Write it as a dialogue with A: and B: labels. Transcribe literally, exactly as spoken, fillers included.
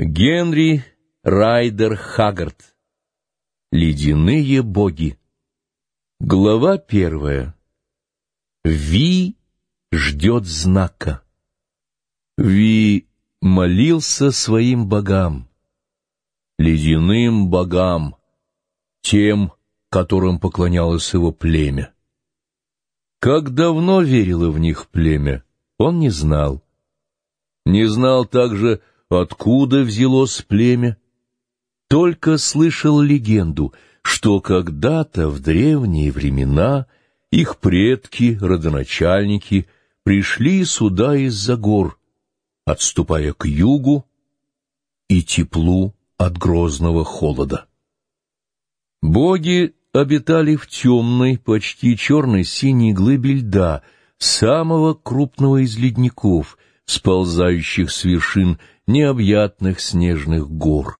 A: Генри Райдер Хаггард. Ледяные боги. Глава первая. Ви ждет знака. Ви молился своим богам, ледяным богам, тем, которым поклонялось его племя. Как давно верило в них племя, он не знал. Не знал также, откуда взялось племя, только слышал легенду, что когда-то в древние времена их предки, родоначальники, пришли сюда из-за гор, отступая к югу и теплу от грозного холода. Боги обитали в темной, почти черно-синей глыбе льда, самого крупного из ледников, сползающих с вершин необъятных снежных гор.